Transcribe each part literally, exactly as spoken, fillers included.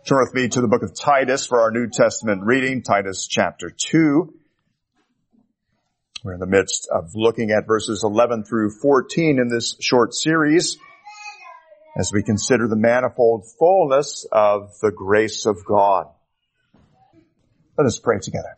Turn with me to the book of Titus for our New Testament reading, Titus chapter two. We're in the midst of looking at verses eleven through fourteen in this short series as we consider the manifold fullness of the grace of God. Let us pray together.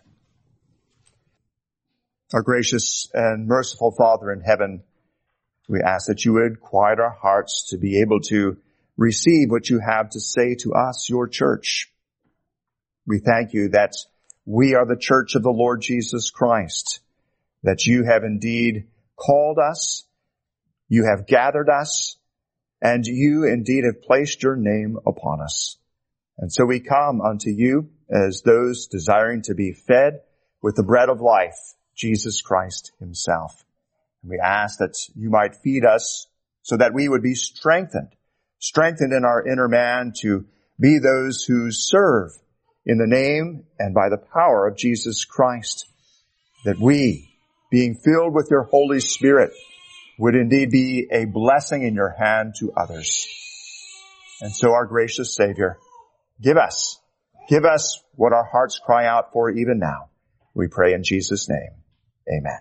Our gracious and merciful Father in heaven, we ask that you would quiet our hearts to be able to receive what you have to say to us, your church. We thank you that we are the church of the Lord Jesus Christ, that you have indeed called us, you have gathered us, and you indeed have placed your name upon us. And so we come unto you as those desiring to be fed with the bread of life, Jesus Christ himself. And we ask that you might feed us so that we would be strengthened, strengthened in our inner man to be those who serve in the name and by the power of Jesus Christ, that we, being filled with your Holy Spirit, would indeed be a blessing in your hand to others. And so our gracious Savior, give us, give us what our hearts cry out for even now. We pray in Jesus' name. Amen.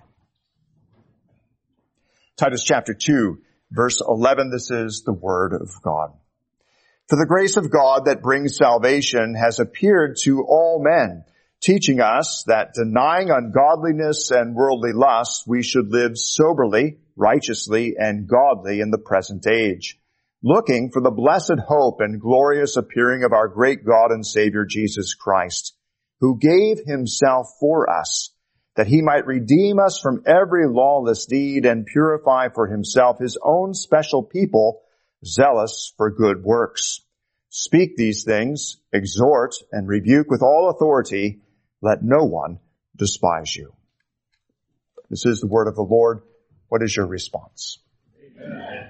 Titus chapter two, verse eleven, this is the word of God. For the grace of God that brings salvation has appeared to all men, teaching us that denying ungodliness and worldly lusts, we should live soberly, righteously, and godly in the present age, looking for the blessed hope and glorious appearing of our great God and Savior Jesus Christ, who gave himself for us, that he might redeem us from every lawless deed and purify for himself his own special people, zealous for good works. Speak these things, exhort, and rebuke with all authority. Let no one despise you. This is the word of the Lord. What is your response? Amen.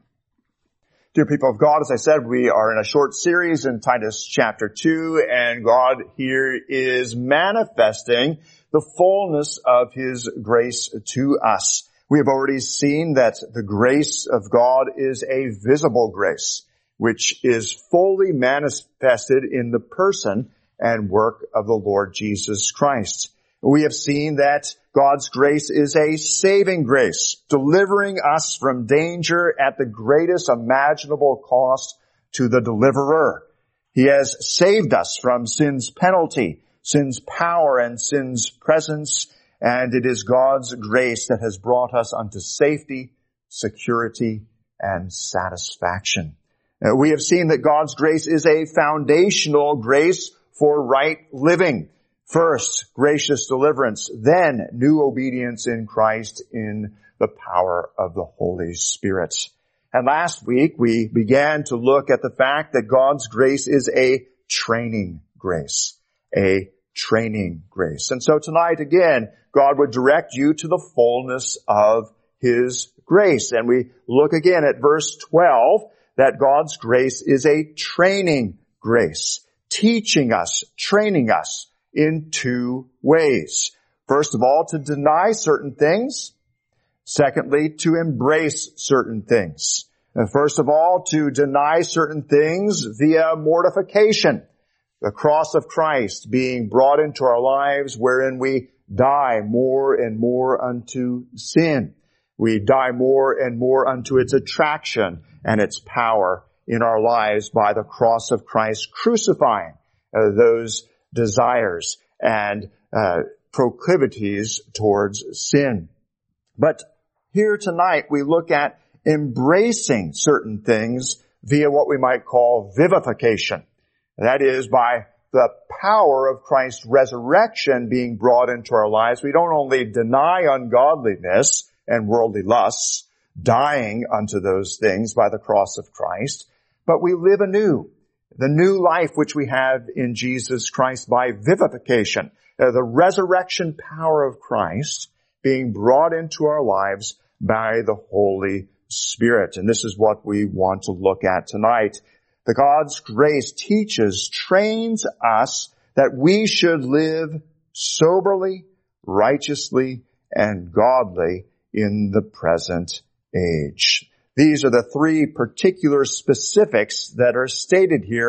Dear people of God, as I said, we are in a short series in Titus chapter two, and God here is manifesting the fullness of his grace to us. We have already seen that the grace of God is a visible grace, which is fully manifested in the person and work of the Lord Jesus Christ. We have seen that God's grace is a saving grace, delivering us from danger at the greatest imaginable cost to the deliverer. He has saved us from sin's penalty, sin's power, and sin's presence, and it is God's grace that has brought us unto safety, security, and satisfaction. Uh, we have seen that God's grace is a foundational grace for right living. First, gracious deliverance, then new obedience in Christ in the power of the Holy Spirit. And last week, we began to look at the fact that God's grace is a training grace, a training grace. And so tonight, again, God would direct you to the fullness of his grace. And we look again at verse twelve, that God's grace is a training grace, teaching us, training us in two ways. First of all, to deny certain things. Secondly, to embrace certain things. And first of all, to deny certain things via mortification. The cross of Christ being brought into our lives wherein we die more and more unto sin. We die more and more unto its attraction and its power in our lives by the cross of Christ, crucifying uh, those desires and uh, proclivities towards sin. But here tonight we look at embracing certain things via what we might call vivification. That is, by the power of Christ's resurrection being brought into our lives, we don't only deny ungodliness and worldly lusts, dying unto those things by the cross of Christ, but we live anew. The new life which we have in Jesus Christ by vivification, uh, the resurrection power of Christ being brought into our lives by the Holy Spirit. And this is what we want to look at tonight. The God's grace teaches, trains us that we should live soberly, righteously, and godly in the present age. These are the three particular specifics that are stated here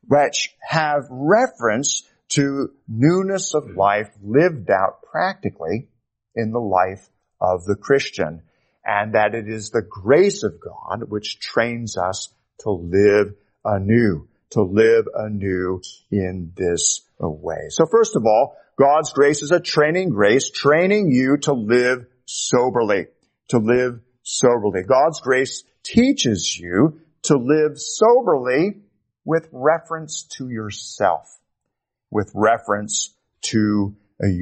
which have reference to newness of life lived out practically in the life of the Christian, and that it is the grace of God which trains us to live anew, to live anew in this way. So first of all, God's grace is a training grace, training you to live soberly, to live soberly. God's grace teaches you to live soberly with reference to yourself, with reference to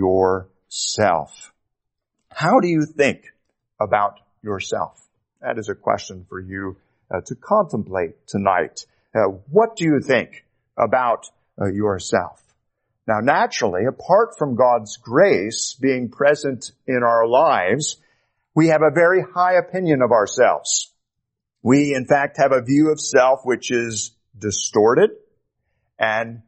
yourself. How do you think about yourself? That is a question for you uh, to contemplate tonight. Uh, what do you think about uh, yourself? Now, naturally, apart from God's grace being present in our lives, we have a very high opinion of ourselves. We, in fact, have a view of self which is distorted and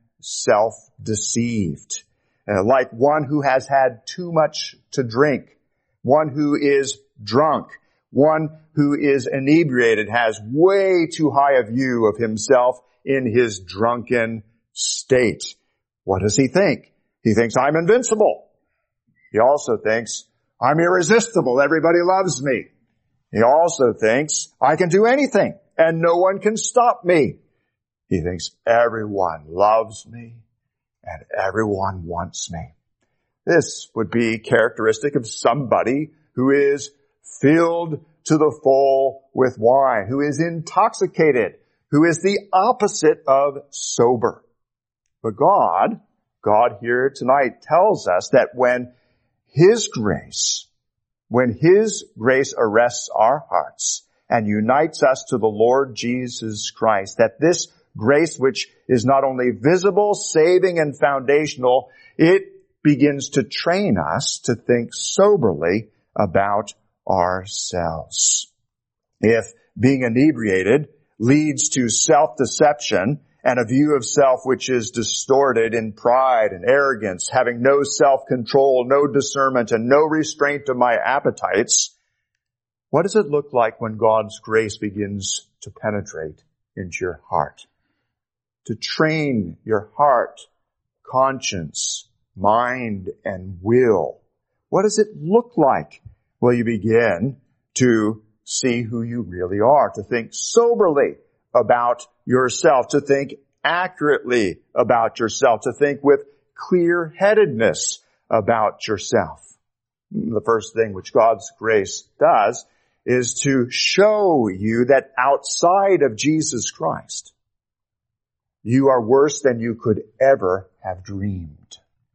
self-deceived. Uh, like one who has had too much to drink, one who is drunk, one who is inebriated has way too high a view of himself in his drunken state. What does he think? He thinks, I'm invincible. He also thinks, I'm irresistible. Everybody loves me. He also thinks, I can do anything and no one can stop me. He thinks, everyone loves me and everyone wants me. This would be characteristic of somebody who is filled to the full with wine, who is intoxicated, who is the opposite of sober. But God, God here tonight tells us that when His grace, when His grace arrests our hearts and unites us to the Lord Jesus Christ, that this grace, which is not only visible, saving, and foundational, it begins to train us to think soberly about ourselves. If being inebriated leads to self-deception and a view of self which is distorted in pride and arrogance, having no self-control, no discernment, and no restraint of my appetites, what does it look like when God's grace begins to penetrate into your heart? To train your heart, conscience, mind, and will. What does it look like? Well, you begin to see who you really are, to think soberly about yourself, to think accurately about yourself, to think with clear-headedness about yourself. The first thing which God's grace does is to show you that outside of Jesus Christ, you are worse than you could ever have dreamed.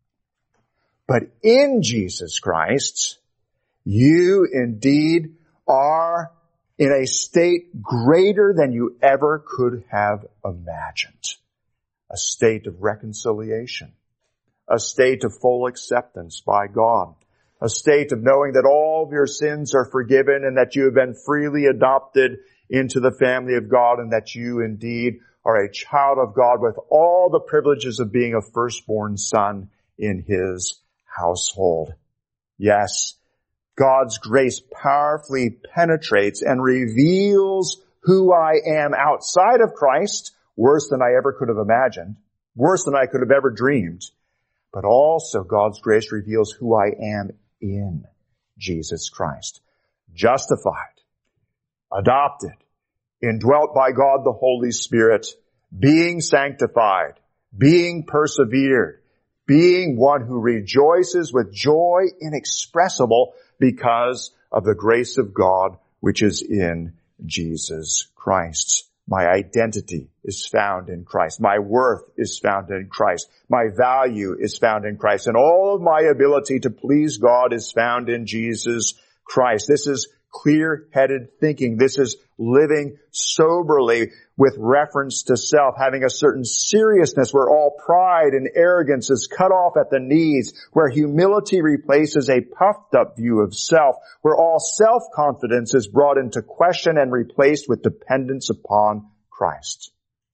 But in Jesus Christ, you indeed are in a state greater than you ever could have imagined. A state of reconciliation. A state of full acceptance by God. A state of knowing that all of your sins are forgiven and that you have been freely adopted into the family of God and that you indeed are a child of God with all the privileges of being a firstborn son in His household. Yes, God's grace powerfully penetrates and reveals who I am outside of Christ, worse than I ever could have imagined, worse than I could have ever dreamed. But also God's grace reveals who I am in Jesus Christ. Justified, adopted, indwelt by God the Holy Spirit, being sanctified, being persevered, being one who rejoices with joy inexpressible because of the grace of God which is in Jesus Christ. My identity is found in Christ. My worth is found in Christ. My value is found in Christ. And all of my ability to please God is found in Jesus Christ. This is clear-headed thinking. This is living soberly with reference to self, having a certain seriousness where all pride and arrogance is cut off at the knees, where humility replaces a puffed-up view of self, where all self-confidence is brought into question and replaced with dependence upon Christ.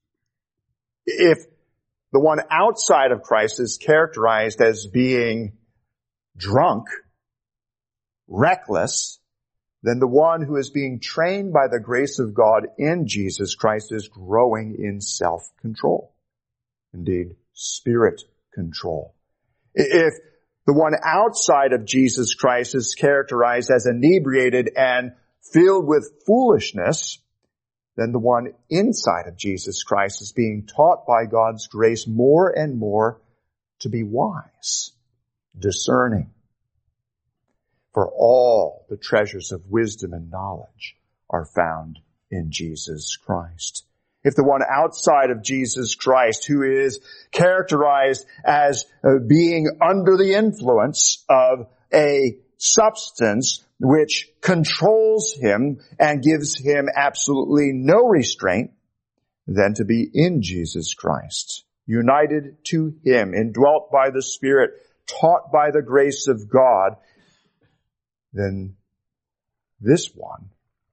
If the one outside of Christ is characterized as being drunk, reckless, then the one who is being trained by the grace of God in Jesus Christ is growing in self-control. indeed spirit control. If the one outside of Jesus Christ is characterized as inebriated and filled with foolishness, then the one inside of Jesus Christ is being taught by God's grace more and more to be wise, discerning. For all the treasures of wisdom and knowledge are found in Jesus Christ. If the one outside of Jesus Christ, who is characterized as uh, being under the influence of a substance which controls him and gives him absolutely no restraint, then to be in Jesus Christ, united to him, indwelt by the Spirit, taught by the grace of God, then this one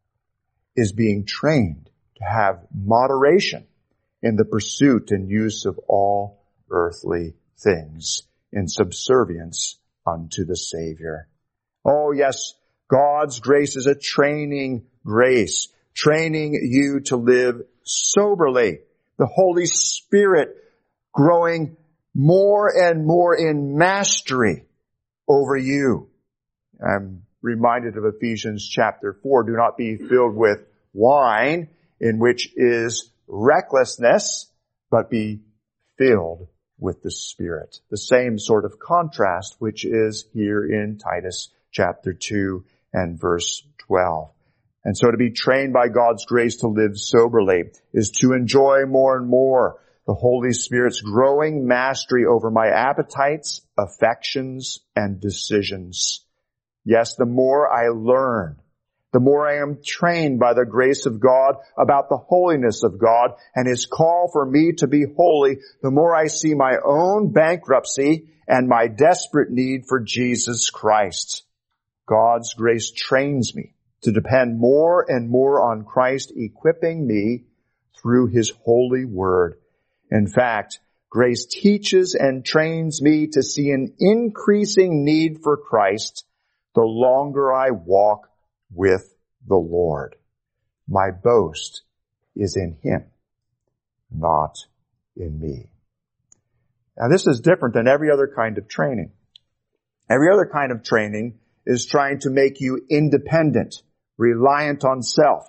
is being trained to have moderation in the pursuit and use of all earthly things in subservience unto the Savior. Oh yes, God's grace is a training grace, training you to live soberly. The Holy Spirit growing more and more in mastery over you. I'm reminded of Ephesians chapter four. Do not be filled with wine, in which is recklessness, but be filled with the Spirit. The same sort of contrast which is here in Titus chapter two and verse twelve. And so to be trained by God's grace to live soberly is to enjoy more and more the Holy Spirit's growing mastery over my appetites, affections, and decisions. Yes, the more I learn, the more I am trained by the grace of God about the holiness of God and His call for me to be holy, the more I see my own bankruptcy and my desperate need for Jesus Christ. God's grace trains me to depend more and more on Christ, equipping me through His holy word. In fact, grace teaches and trains me to see an increasing need for Christ the longer I walk with the Lord. My boast is in Him, not in me. Now this is different than every other kind of training. Every other kind of training is trying to make you independent, reliant on self.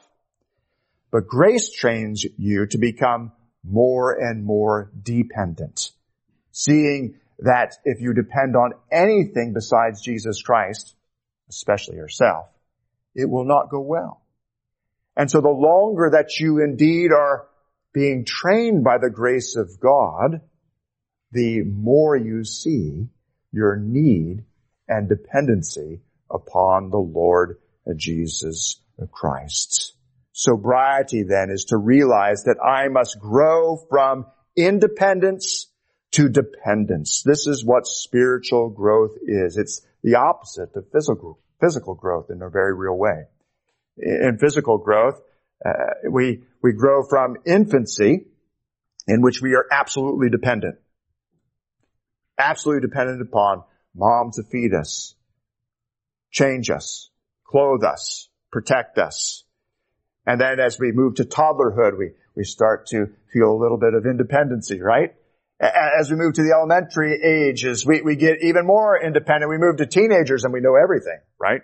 But grace trains you to become more and more dependent, seeing that if you depend on anything besides Jesus Christ, especially yourself, it will not go well. And so the longer that you indeed are being trained by the grace of God, the more you see your need and dependency upon the Lord Jesus Christ. Sobriety then is to realize that I must grow from independence to dependence. This is what spiritual growth is. It's the opposite of physical physical growth in a very real way. In physical growth, uh, we we grow from infancy, in which we are absolutely dependent. Absolutely dependent upon mom to feed us, change us, clothe us, protect us. And then as we move to toddlerhood, we, we start to feel a little bit of independency, right? As we move to the elementary ages, we, we get even more independent. We move to teenagers and we know everything, right?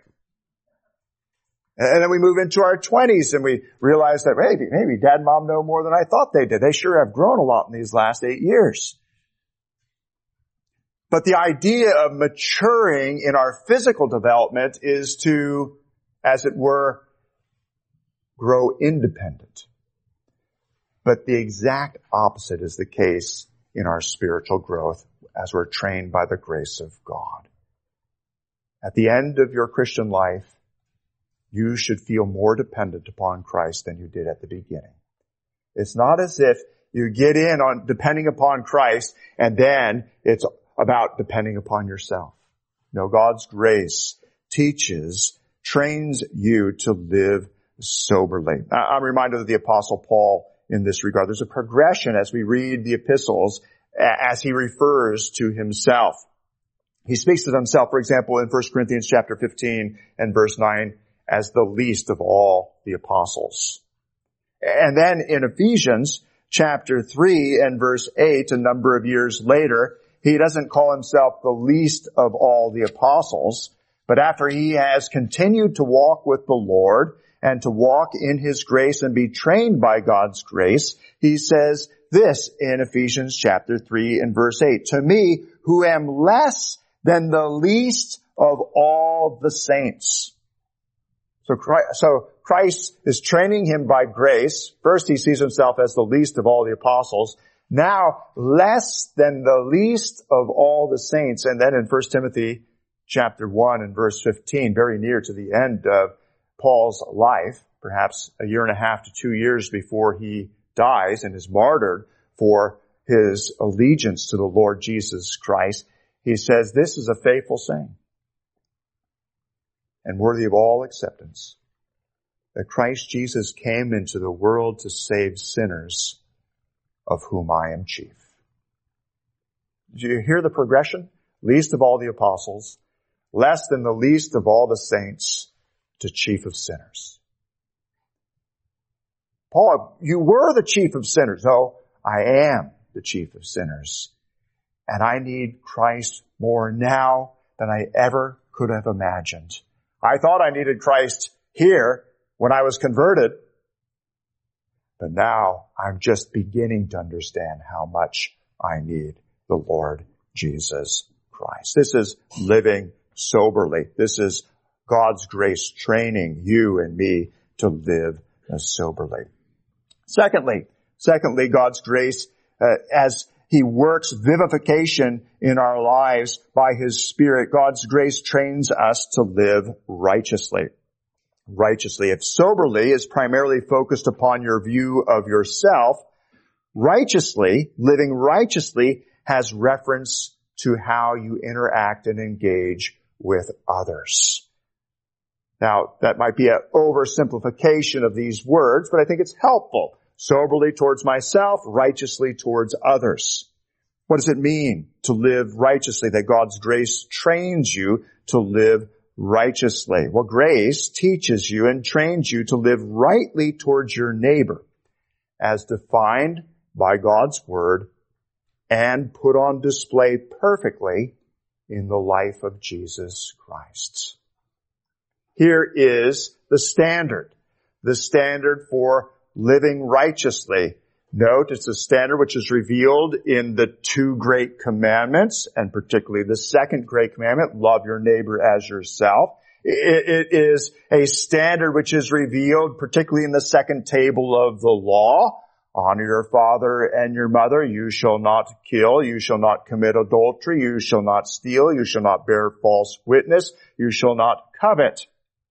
And then we move into our twenties and we realize that maybe, maybe dad and mom know more than I thought they did. They sure have grown a lot in these last eight years. But the idea of maturing in our physical development is to, as it were, grow independent. But the exact opposite is the case in our spiritual growth as we're trained by the grace of God. At the end of your Christian life, you should feel more dependent upon Christ than you did at the beginning. It's not as if you get in on depending upon Christ and then it's about depending upon yourself. No, God's grace teaches, trains you to live soberly. I'm reminded of the Apostle Paul in this regard. There's a progression as we read the epistles as he refers to himself. He speaks of himself, for example, in First Corinthians chapter fifteen and verse nine as the least of all the apostles. And then in Ephesians, chapter three and verse eight, a number of years later, he doesn't call himself the least of all the apostles, but after he has continued to walk with the Lord and to walk in his grace and be trained by God's grace, he says this in Ephesians chapter three and verse eight, to me, who am less than the least of all the saints. So Christ, so Christ is training him by grace. First, he sees himself as the least of all the apostles. Now, less than the least of all the saints. And then in First Timothy chapter one and verse fifteen, very near to the end of Paul's life, perhaps a year and a half to two years before he dies and is martyred for his allegiance to the Lord Jesus Christ, he says, this is a faithful saying and worthy of all acceptance, that Christ Jesus came into the world to save sinners, of whom I am chief. Do you hear the progression? Least of all the apostles, less than the least of all the saints, to chief of sinners. Paul, you were the chief of sinners. No, I am the chief of sinners. And I need Christ more now than I ever could have imagined. I thought I needed Christ here when I was converted, but now I'm just beginning to understand how much I need the Lord Jesus Christ. This is living soberly. This is God's grace training you and me to live soberly. Secondly, secondly, God's grace, uh, as He works vivification in our lives by His Spirit, God's grace trains us to live righteously. Righteously. If soberly is primarily focused upon your view of yourself, righteously, living righteously, has reference to how you interact and engage with others. Now, that might be an oversimplification of these words, but I think it's helpful. Soberly towards myself, righteously towards others. What does it mean to live righteously? That God's grace trains you to live righteously. Well, grace teaches you and trains you to live rightly towards your neighbor, as defined by God's word and put on display perfectly in the life of Jesus Christ. Here is the standard, the standard for living righteously. Note, it's a standard which is revealed in the two great commandments, and particularly the second great commandment, love your neighbor as yourself. It, it is a standard which is revealed particularly in the second table of the law. Honor your father and your mother. You shall not kill. You shall not commit adultery. You shall not steal. You shall not bear false witness. You shall not covet.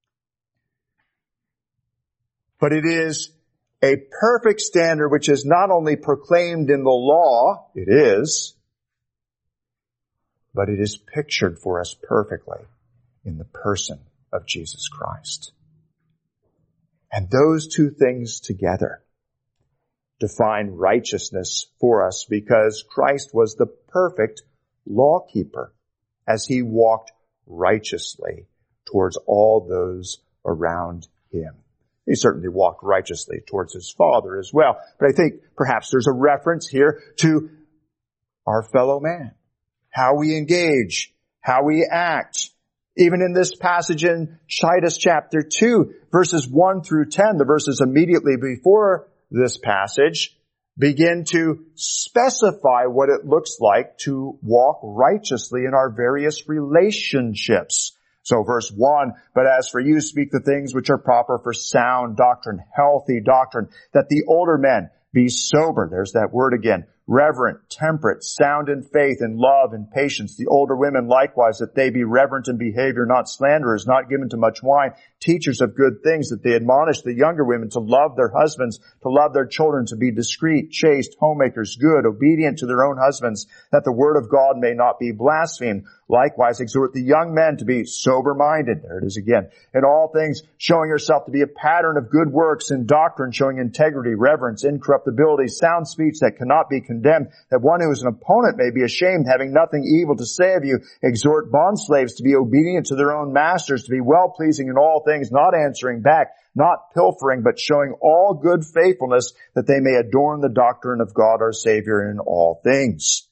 But it is a perfect standard which is not only proclaimed in the law, it is, but it is pictured for us perfectly in the person of Jesus Christ. And those two things together define righteousness for us, because Christ was the perfect lawkeeper as He walked righteously towards all those around Him. He certainly walked righteously towards His Father as well. But I think perhaps there's a reference here to our fellow man, how we engage, how we act. Even in this passage in Titus chapter two, verses one through ten, the verses immediately before this passage begin to specify what it looks like to walk righteously in our various relationships. So verse one, but as for you, speak the things which are proper for sound doctrine, healthy doctrine, that the older men be sober. There's that word again. Reverent, temperate, sound in faith and love and patience. The older women likewise, that they be reverent in behavior, not slanderers, not given to much wine, teachers of good things, that they admonish the younger women to love their husbands, to love their children, to be discreet, chaste, homemakers, good, obedient to their own husbands, that the word of God may not be blasphemed. Likewise, exhort the young men to be sober-minded. There it is again. In all things, showing yourself to be a pattern of good works, in doctrine, showing integrity, reverence, incorruptibility, sound speech that cannot be condemned, that one who is an opponent may be ashamed, having nothing evil to say of you. Exhort bondslaves to be obedient to their own masters, to be well-pleasing in all things, not answering back, not pilfering, but showing all good faithfulness, that they may adorn the doctrine of God our Savior in all things.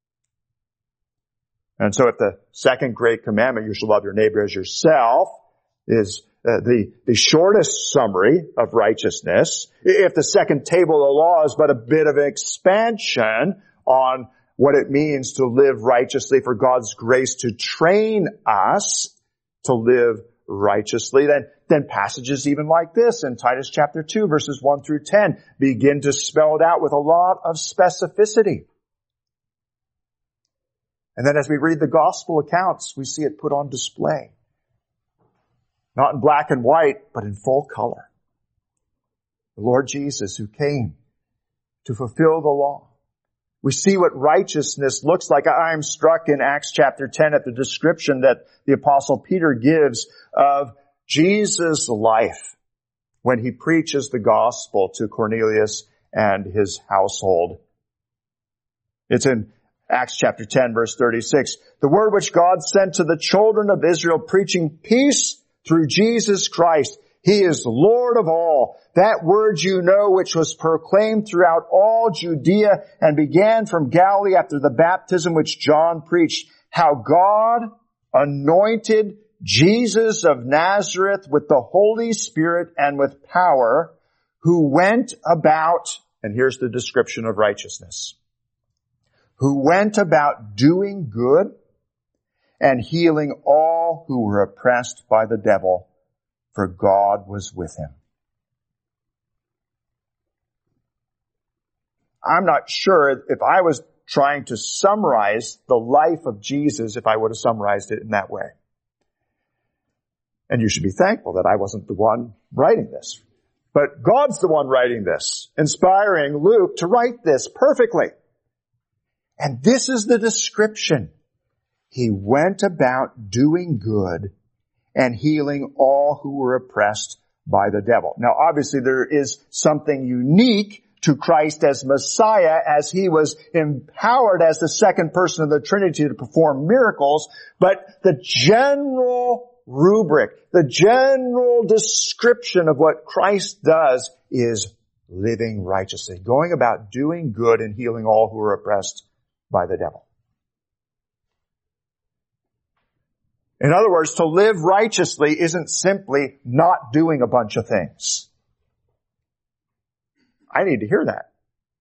And so if the second great commandment, you shall love your neighbor as yourself, is uh, the, the shortest summary of righteousness, if the second table of the law is but a bit of expansion on what it means to live righteously, for God's grace to train us to live righteously, then, then passages even like this in Titus chapter two, verses one through ten, begin to spell it out with a lot of specificity. And then as we read the gospel accounts, we see it put on display. Not in black and white, but in full color. The Lord Jesus who came to fulfill the law. We see what righteousness looks like. I am struck in Acts chapter ten at the description that the Apostle Peter gives of Jesus' life when he preaches the gospel to Cornelius and his household. It's in Acts chapter ten, verse thirty-six. The word which God sent to the children of Israel, preaching peace through Jesus Christ. He is Lord of all. That word you know, which was proclaimed throughout all Judea and began from Galilee after the baptism which John preached, how God anointed Jesus of Nazareth with the Holy Spirit and with power, who went about, and here's the description of righteousness, who went about doing good and healing all who were oppressed by the devil, for God was with him. I'm not sure if I was trying to summarize the life of Jesus, if I would have summarized it in that way. And you should be thankful that I wasn't the one writing this. But God's the one writing this, inspiring Luke to write this perfectly. And this is the description. He went about doing good and healing all who were oppressed by the devil. Now, obviously, there is something unique to Christ as Messiah, as he was empowered as the second person of the Trinity to perform miracles, but the general rubric, the general description of what Christ does is living righteously, going about doing good and healing all who are oppressed by the devil. In other words, to live righteously isn't simply not doing a bunch of things. I need to hear that.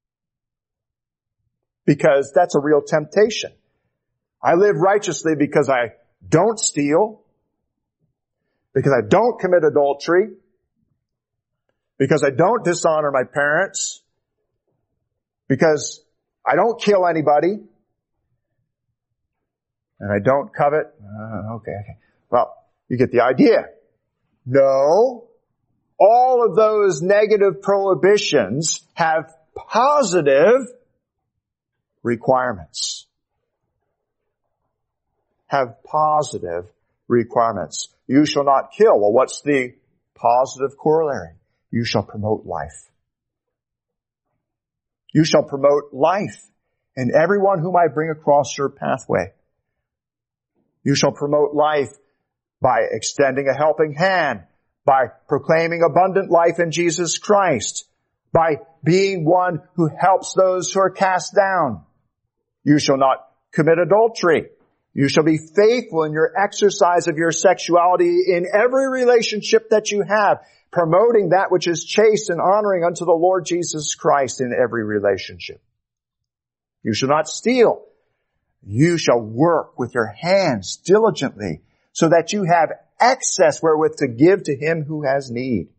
Because that's a real temptation. I live righteously because I don't steal, because I don't commit adultery, because I don't dishonor my parents, because I don't kill anybody, and I don't covet. Uh, okay, okay. Well, you get the idea. No. All of those negative prohibitions have positive requirements. Have positive requirements. You shall not kill. Well, what's the positive corollary? You shall promote life. You shall promote life in everyone whom I bring across your pathway. You shall promote life by extending a helping hand, by proclaiming abundant life in Jesus Christ, by being one who helps those who are cast down. You shall not commit adultery. You shall be faithful in your exercise of your sexuality in every relationship that you have, promoting that which is chaste and honoring unto the Lord Jesus Christ in every relationship. You shall not steal. You shall work with your hands diligently so that you have excess wherewith to give to him who has need.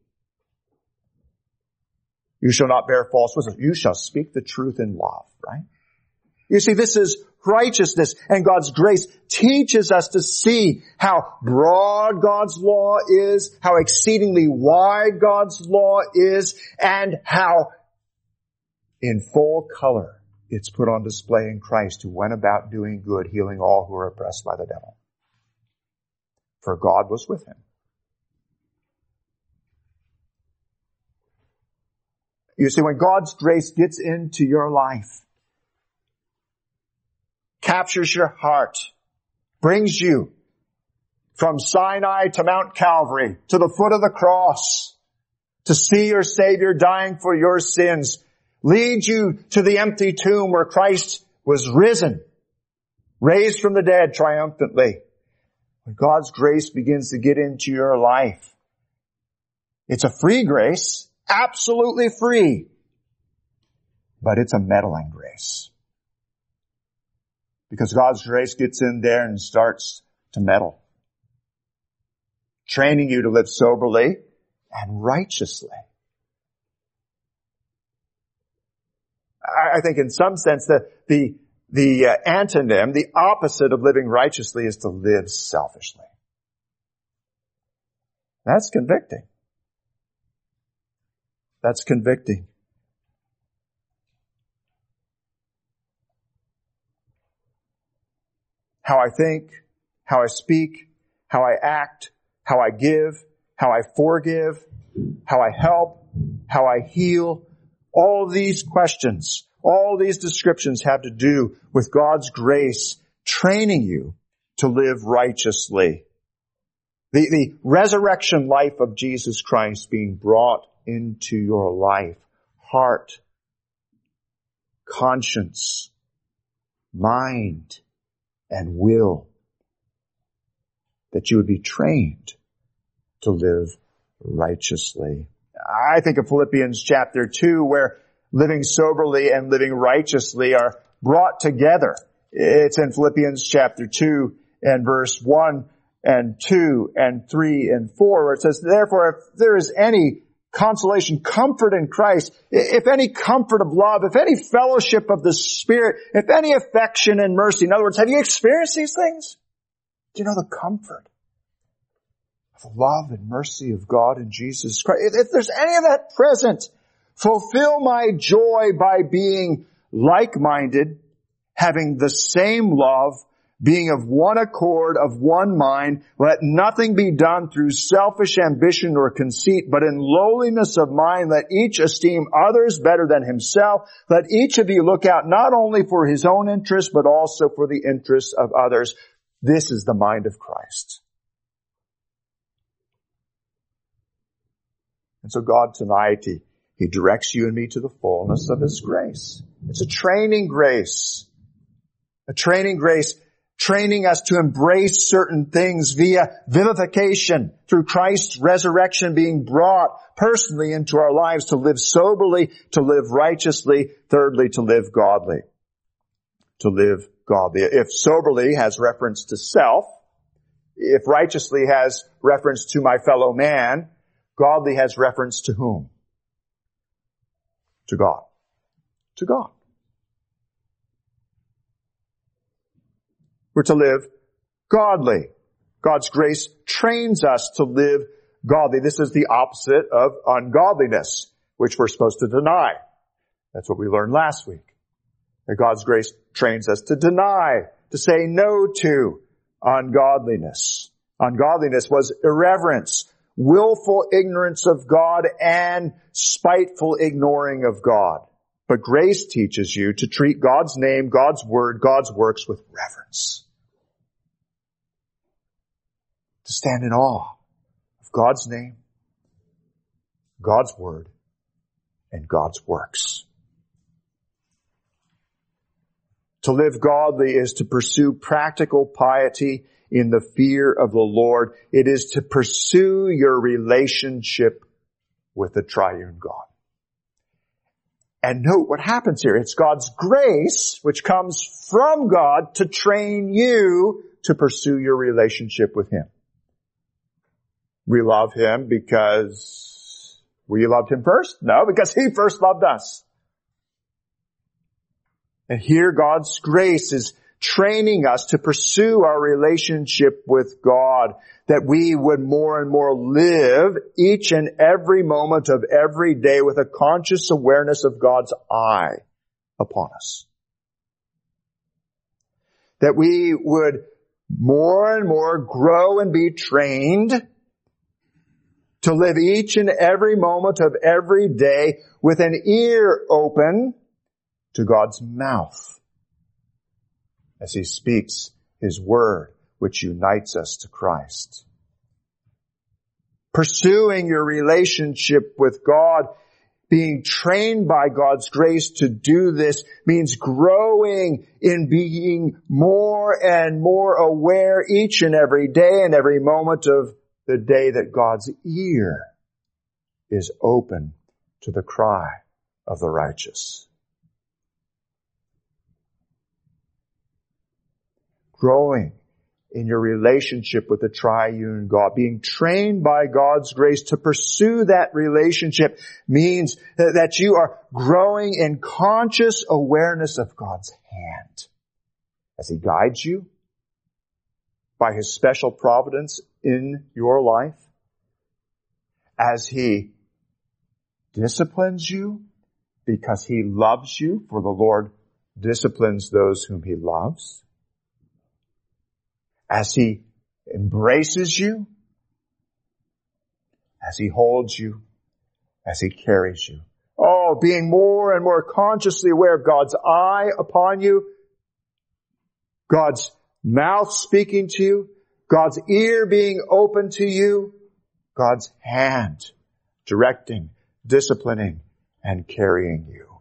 You shall not bear false witness. You shall speak the truth in love, right? You see, this is righteousness, and God's grace teaches us to see how broad God's law is, how exceedingly wide God's law is, and how in full color it's put on display in Christ, who went about doing good, healing all who are oppressed by the devil. For God was with him. You see, when God's grace gets into your life, captures your heart, brings you from Sinai to Mount Calvary, to the foot of the cross, to see your Savior dying for your sins, lead you to the empty tomb where Christ was risen, raised from the dead triumphantly. When God's grace begins to get into your life, it's a free grace, absolutely free, but it's a meddling grace. Because God's grace gets in there and starts to meddle, training you to live soberly and righteously. I think in some sense that the the uh, antonym, the opposite of living righteously is to live selfishly. That's convicting. That's convicting. How I think, how I speak, how I act, how I give, how I forgive, how I help, how I heal. All these questions, all these descriptions have to do with God's grace training you to live righteously. The, the resurrection life of Jesus Christ being brought into your life, heart, conscience, mind, and will, that you would be trained to live righteously. I think of Philippians chapter two, where living soberly and living righteously are brought together. It's in Philippians chapter two and verse one and two and three and four, where it says, therefore, if there is any consolation, comfort in Christ, if any comfort of love, if any fellowship of the Spirit, if any affection and mercy. In other words, have you experienced these things? Do you know the comfort of the love and mercy of God in Jesus Christ? If there's any of that present, fulfill my joy by being like-minded, having the same love, being of one accord, of one mind. Let nothing be done through selfish ambition or conceit, but in lowliness of mind let each esteem others better than himself. Let each of you look out not only for his own interest, but also for the interests of others. This is the mind of Christ. And so God tonight, He, he directs you and me to the fullness of His grace. It's a training grace. A training grace, training us to embrace certain things via vivification through Christ's resurrection being brought personally into our lives, to live soberly, to live righteously, thirdly, to live godly. To live godly. If soberly has reference to self, if righteously has reference to my fellow man, godly has reference to whom? To God. To God. We're to live godly. God's grace trains us to live godly. This is the opposite of ungodliness, which we're supposed to deny. That's what we learned last week. That God's grace trains us to deny, to say no to ungodliness. Ungodliness was irreverence, willful ignorance of God, and spiteful ignoring of God. But grace teaches you to treat God's name, God's word, God's works with reverence. To stand in awe of God's name, God's word, and God's works. To live godly is to pursue practical piety in the fear of the Lord. It is to pursue your relationship with the triune God. And note what happens here. It's God's grace, which comes from God, to train you to pursue your relationship with Him. We love Him because we loved Him first? No, because He first loved us. And here God's grace is training us to pursue our relationship with God, that we would more and more live each and every moment of every day with a conscious awareness of God's eye upon us. That we would more and more grow and be trained to live each and every moment of every day with an ear open to God's mouth as He speaks His word, which unites us to Christ. Pursuing your relationship with God, being trained by God's grace to do this, means growing in being more and more aware each and every day and every moment of the day that God's ear is open to the cry of the righteous. Growing in your relationship with the triune God, being trained by God's grace to pursue that relationship, means that you are growing in conscious awareness of God's hand as He guides you by His special providence in your life, as He disciplines you because He loves you, for the Lord disciplines those whom He loves, as He embraces you, as He holds you, as He carries you. Oh, being more and more consciously aware of God's eye upon you, God's mouth speaking to you, God's ear being open to you, God's hand directing, disciplining, and carrying you.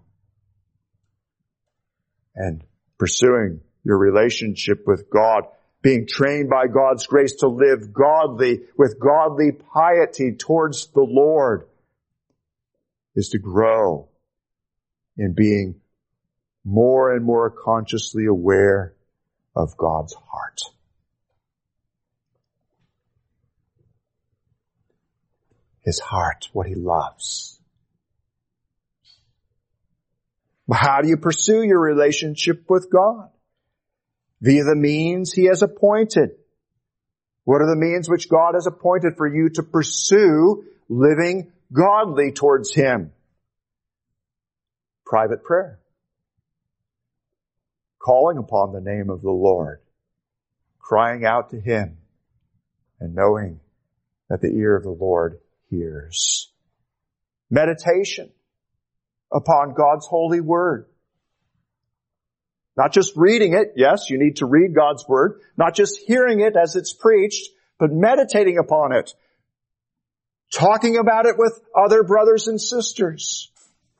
And pursuing your relationship with God, being trained by God's grace to live godly, with godly piety towards the Lord, is to grow in being more and more consciously aware of God's heart. His heart, what He loves. How do you pursue your relationship with God? Via the means He has appointed. What are the means which God has appointed for you to pursue living godly towards Him? Private prayer. Calling upon the name of the Lord. Crying out to Him. And knowing that the ear of the Lord hears. Meditation upon God's holy word. Not just reading it. Yes, you need to read God's word. Not just hearing it as it's preached, but meditating upon it. Talking about it with other brothers and sisters.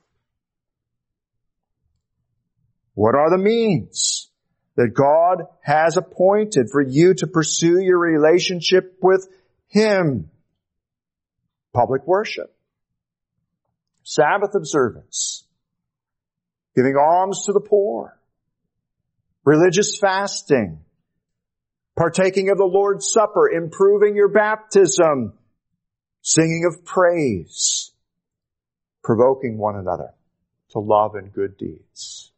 What are the means that God has appointed for you to pursue your relationship with Him? Public worship. Sabbath observance. Giving alms to the poor. Religious fasting, partaking of the Lord's Supper, improving your baptism, singing of praise, provoking one another to love and good deeds.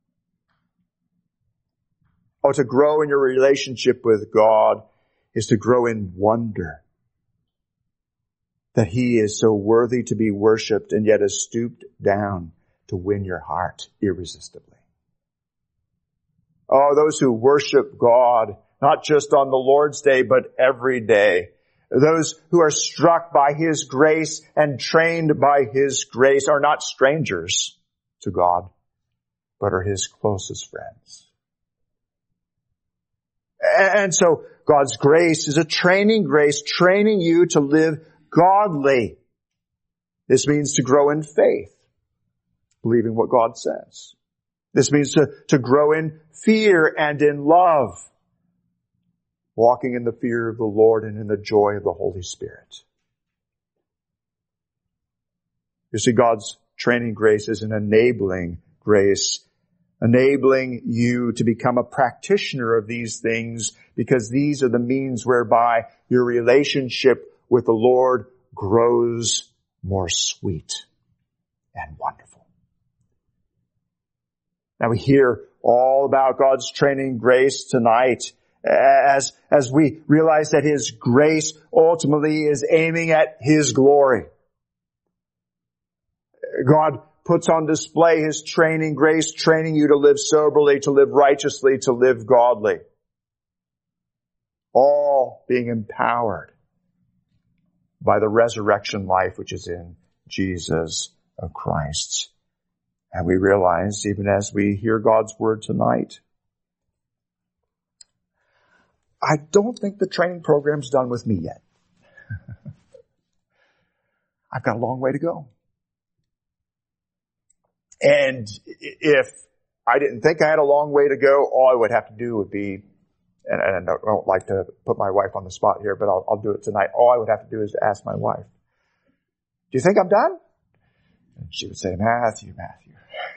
Oh, to grow in your relationship with God is to grow in wonder that He is so worthy to be worshipped and yet has stooped down to win your heart irresistibly. Oh, those who worship God, not just on the Lord's Day, but every day. Those who are struck by His grace and trained by His grace are not strangers to God, but are His closest friends. And so God's grace is a training grace, training you to live godly. This means to grow in faith, believing what God says. This means to, to grow in fear and in love, walking in the fear of the Lord and in the joy of the Holy Spirit. You see, God's training grace is an enabling grace, enabling you to become a practitioner of these things, because these are the means whereby your relationship with the Lord grows more sweet and wonderful. Now we hear all about God's training grace tonight as, as we realize that His grace ultimately is aiming at His glory. God puts on display His training grace, training you to live soberly, to live righteously, to live godly. All being empowered by the resurrection life which is in Jesus Christ. And we realize, even as we hear God's word tonight, I don't think the training program's done with me yet. I've got a long way to go. And if I didn't think I had a long way to go, all I would have to do would be, and I don't like to put my wife on the spot here, but I'll, I'll do it tonight. All I would have to do is ask my wife, do you think I'm done? And she would say, Matthew, Matthew.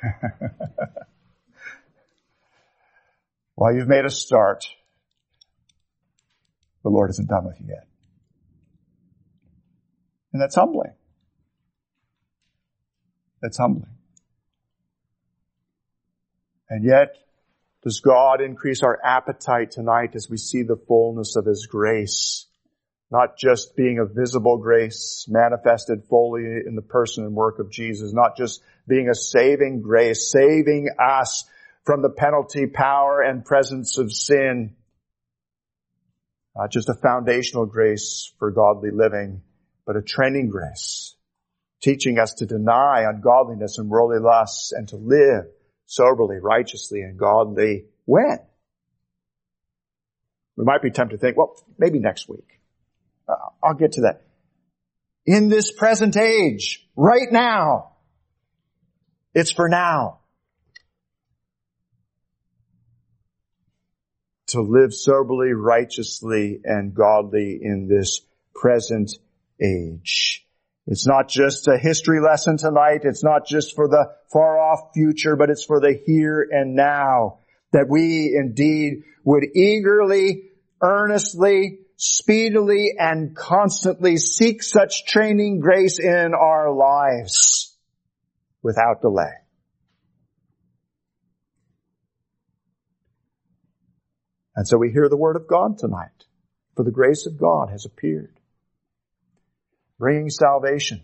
Well, you've made a start. The Lord isn't done with you yet. And that's humbling. That's humbling. And yet, does God increase our appetite tonight as we see the fullness of His grace? Not just being a visible grace manifested fully in the person and work of Jesus, not just being a saving grace, saving us from the penalty, power, and presence of sin. Not just a foundational grace for godly living, but a training grace, teaching us to deny ungodliness and worldly lusts and to live soberly, righteously, and godly. When? We might be tempted to think, well, maybe next week. Uh, I'll get to that. In this present age, right now. It's for now. To live soberly, righteously, and godly in this present age. It's not just a history lesson tonight. It's not just for the far off future, but it's for the here and now. That we indeed would eagerly, earnestly, speedily, and constantly seek such training grace in our lives without delay. And so we hear the word of God tonight. For the grace of God has appeared, bringing salvation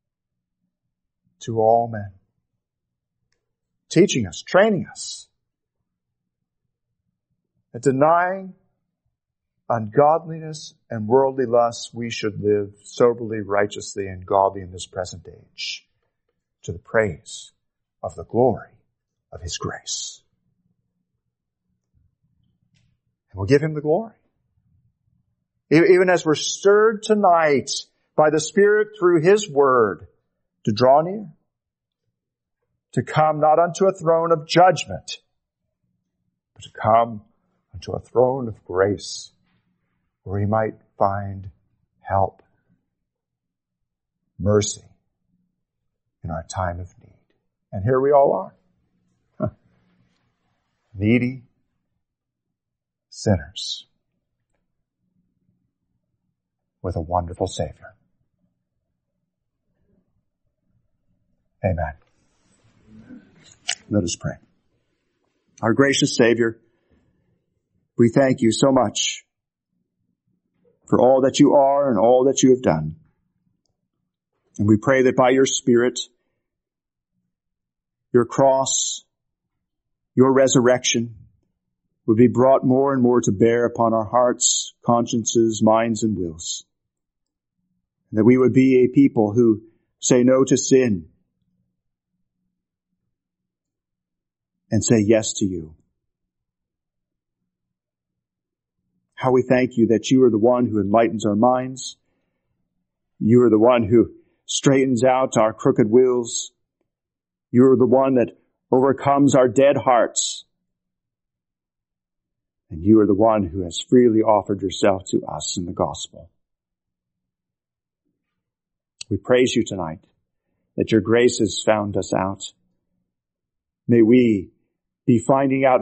to all men, teaching us, training us, that denying ungodliness and worldly lusts, we should live soberly, righteously, and godly in this present age, to the praise of the glory of His grace. And we'll give Him the glory. Even as we're stirred tonight by the Spirit through His Word to draw near, to come not unto a throne of judgment, but to come unto a throne of grace where we might find help, mercy in our time of need. And here we all are. Huh. Needy sinners with a wonderful Savior. Amen. Let us pray. Our gracious Savior, we thank you so much for all that you are and all that you have done. And we pray that by your Spirit, your cross, your resurrection would be brought more and more to bear upon our hearts, consciences, minds, and wills. And that we would be a people who say no to sin and say yes to you. How we thank you that you are the one who enlightens our minds. You are the one who straightens out our crooked wills. You are the one that overcomes our dead hearts. And you are the one who has freely offered yourself to us in the gospel. We praise you tonight that your grace has found us out. May we be finding out